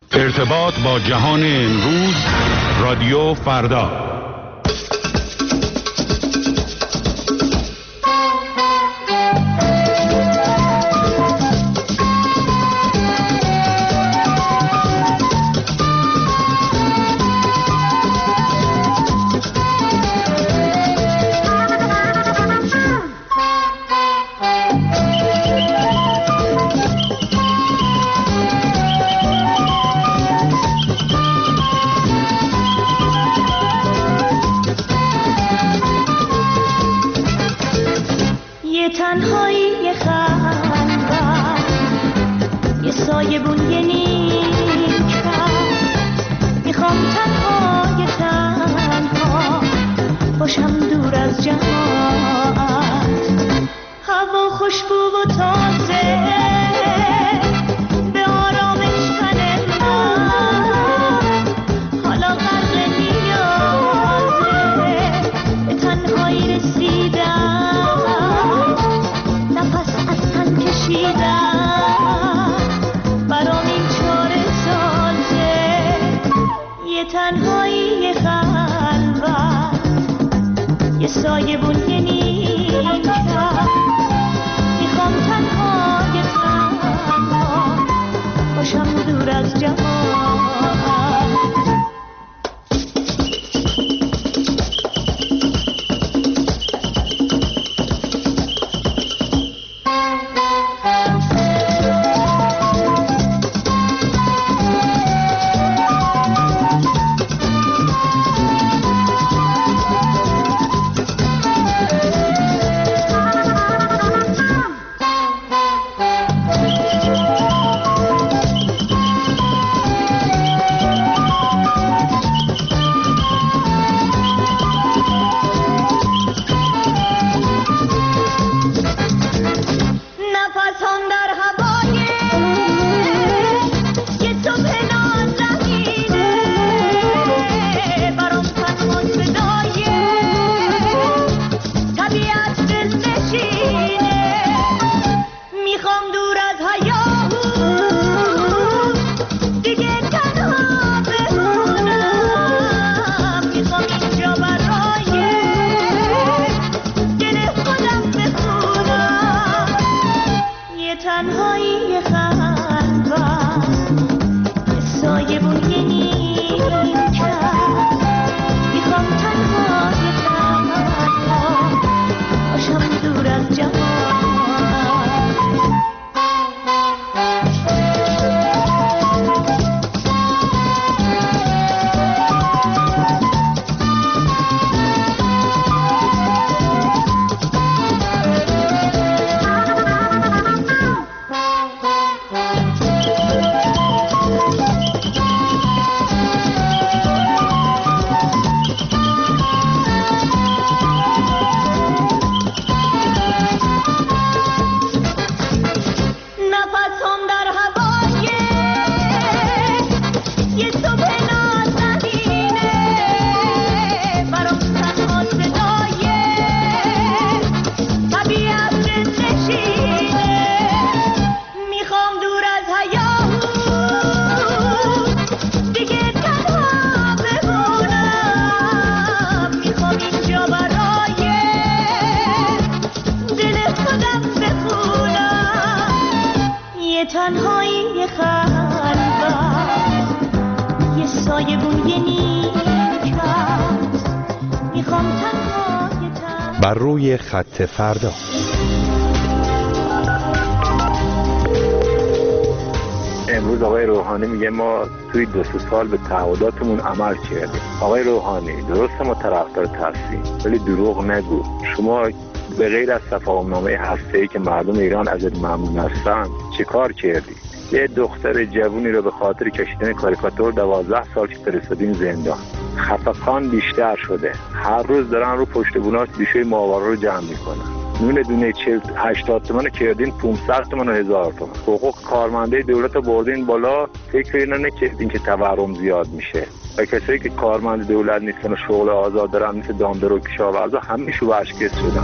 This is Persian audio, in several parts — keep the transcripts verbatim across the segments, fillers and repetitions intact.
ارتباط با جهان امروز، رادیو فردا. بر روی خط فردا. امروز آقای روحانی میگه ما توی دو سه سال به تعهداتمون عمل کردیم. آقای روحانی درسته ما طرفدار هستیم ولی دروغ نگو. شما به غیر از تفاهم‌نامه هسته‌ای که مردم ایران ازت ممنون هستن چه کار کردی؟ یه دختر جوونی رو به خاطر کشیدن کاریکاتور دوازده سال که فرستادین زندان. خفقان بیشتر شده. هر روز دارن رو پشت بوناش بیشوی ماورا رو جمع میکنن. نون دونه چهل هشتاد تومن کردین پانصد تومن و هزار تومن. حقوق کارمنده دولت رو بردین بالا. فکر اینا نکردین که تورم زیاد میشه. و کسایی که کارمند دولت نیستن و شغل آزاد دارن مثل دامدار و کشاورزا همه شو اشکست شدن.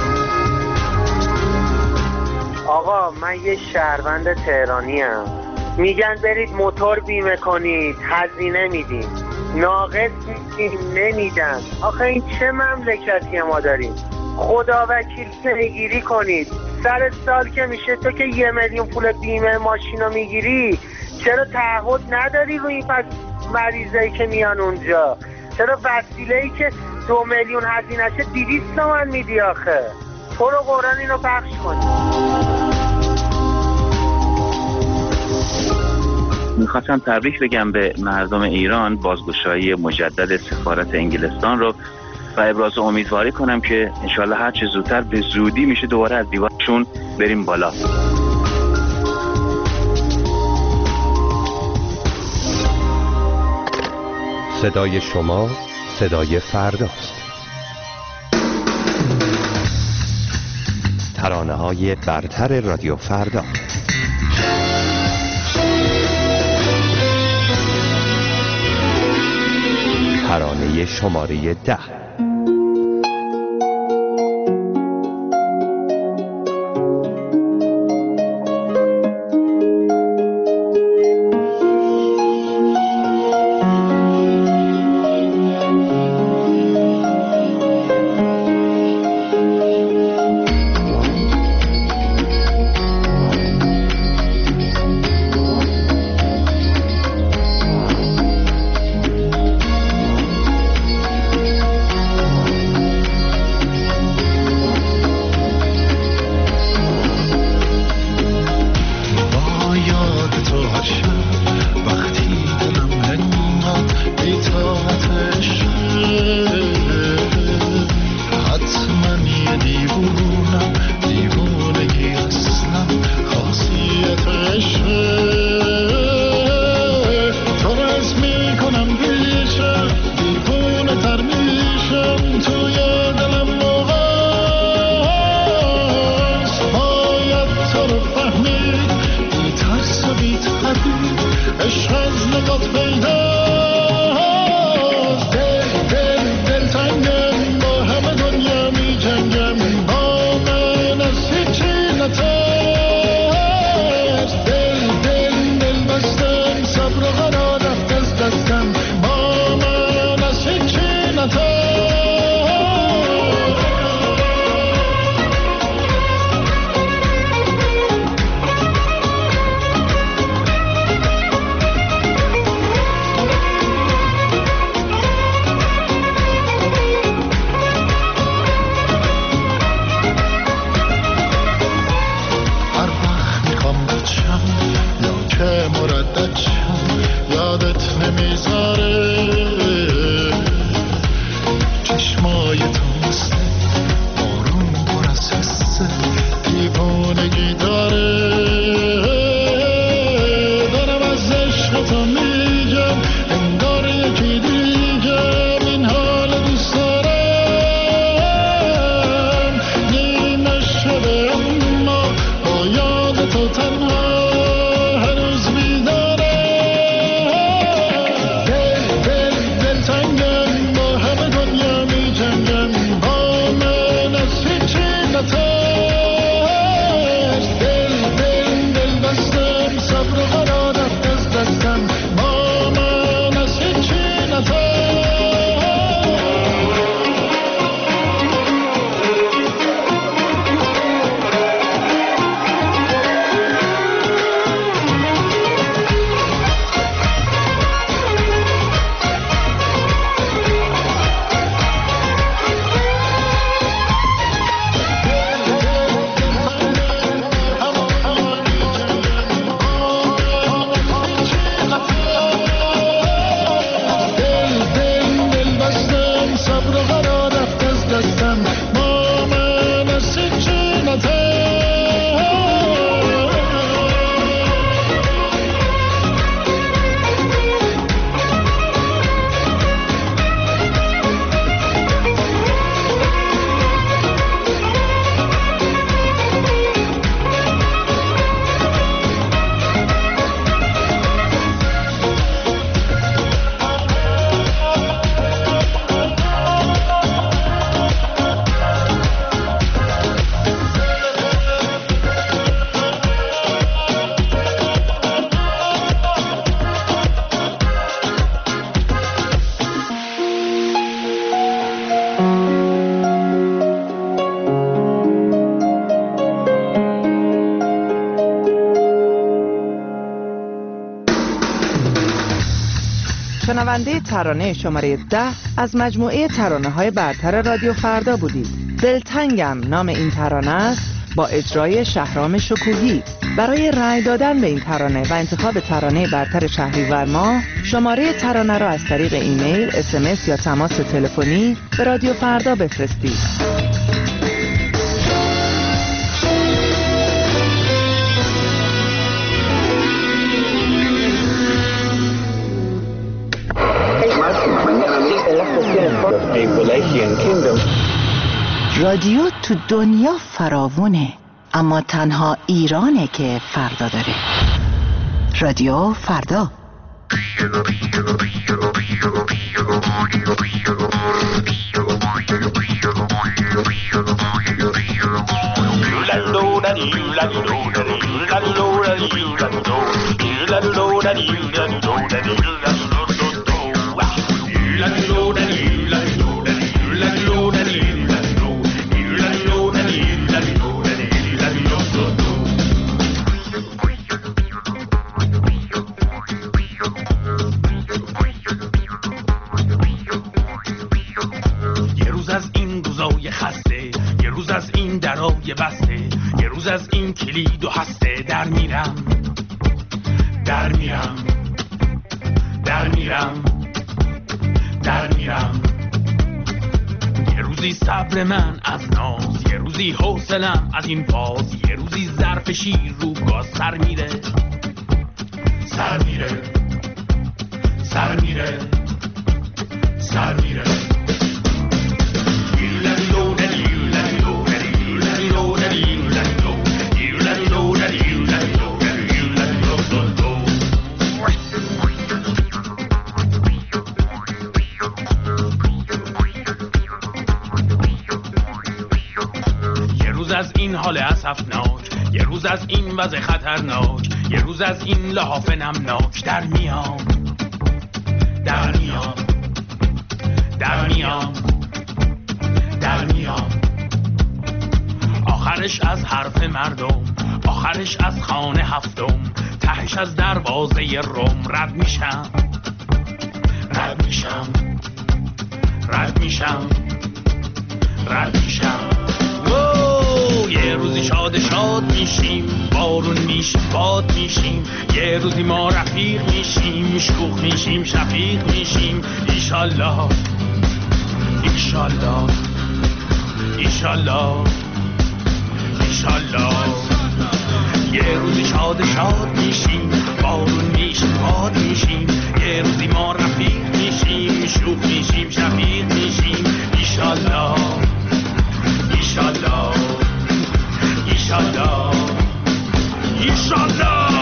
آقا من یه شهروند تهرانی ام. میگن برید موتور بیمه کنید، هزینه میدیم، ناقص میدیم، نمیدن. آخه این چه مملکتی ما داریم؟ خدا وکیل پیگیری کنید. سر سال که میشه تو که یه میلیون پول بیمه ماشین رو میگیری، چرا تعهد نداری روی این پس مریضایی که میان اونجا؟ چرا وسیله‌ای که دو میلیون هزینه‌شه دویست تومن میدی؟ آخه تو رو قرآن اینو پخش کنی. میخواستم تبریک بگم به مردم ایران بازگشایی مجدد سفارت انگلستان رو و ابراز امیدواری کنم که انشالله هر چه زودتر به زودی میشه دوباره از دیوارشون بریم بالا. صدای شما صدای فرداست. ترانه های برتر رادیو فردا. ترانه شماره ده. شنونده ترانه شماره ده از مجموعه ترانه‌های برتر رادیو فردا بودید. دلتنگم نام این ترانه است با اجرای شهرام شکوهی. برای رأی دادن به این ترانه و انتخاب ترانه برتر شهریور ماه شماره ترانه را از طریق ایمیل، اس ام اس یا تماس تلفنی به رادیو فردا بفرستید. رادیو تو دنیا فراوونه، اما تنها ایرانه که فردا داره. رادیو فردا. درای بسته، یه روز از این کلید و هسته در میرم در میرم در میرم در میرم یه روزی صبر من از ناز، یه روزی حوصلم از این فاز، یه روزی ظرف شیر رو گاز سر میره سر میره سر میره سر میره از این حال اسفناک، یه روز از این وضع خطرناک، یه روز از این لحاف نمناک در میام در میام در میام در میام آخرش از حرف مردم، آخرش از خانه هفتم، تهش از دروازه روم رد میشم رد میشم رد میشم رد میشم یه روزی شاد شاد میشیم، بارون میشیم، باد میشیم، یه روزی ما رفیق میشیم، شوخ میشیم، شفیق میشیم، ایشالله ایشالله ایشالله ایشالله یه روزی شاد شاد میشیم، بارون میشیم، باد میشیم، یه روزی ما رفیق میشیم، شوخ میشیم، شفیق میشیم، ایشالله ایشالله ایشالله ایشالله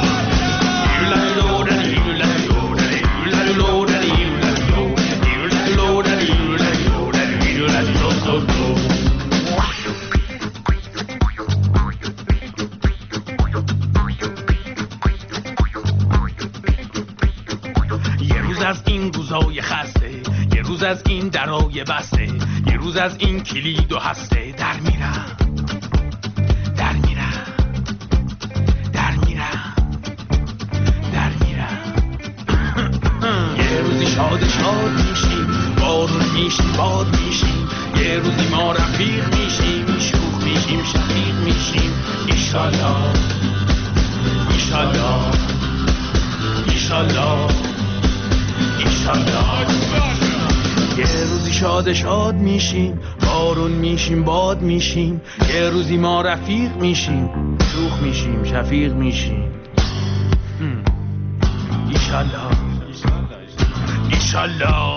یه روز از این روزای خسته، یه روز از این درای بسته، یه روز از این کلید و هسته در میرم در میرم در میرم در میرم یه روزی شاد شاد میشیم، بارون میشیم، باد میشیم، یه روزی ما رفیق میشیم، شوخ میشیم، شفیق میشیم، ایشالله ایشالله ایشالله ایشالله یه روزی شاد شاد میشیم، بارون میشیم، باد میشیم، یه روزی ما رفیق میشیم، شوخ میشیم، شفیق میشیم، ایشالله ایشالله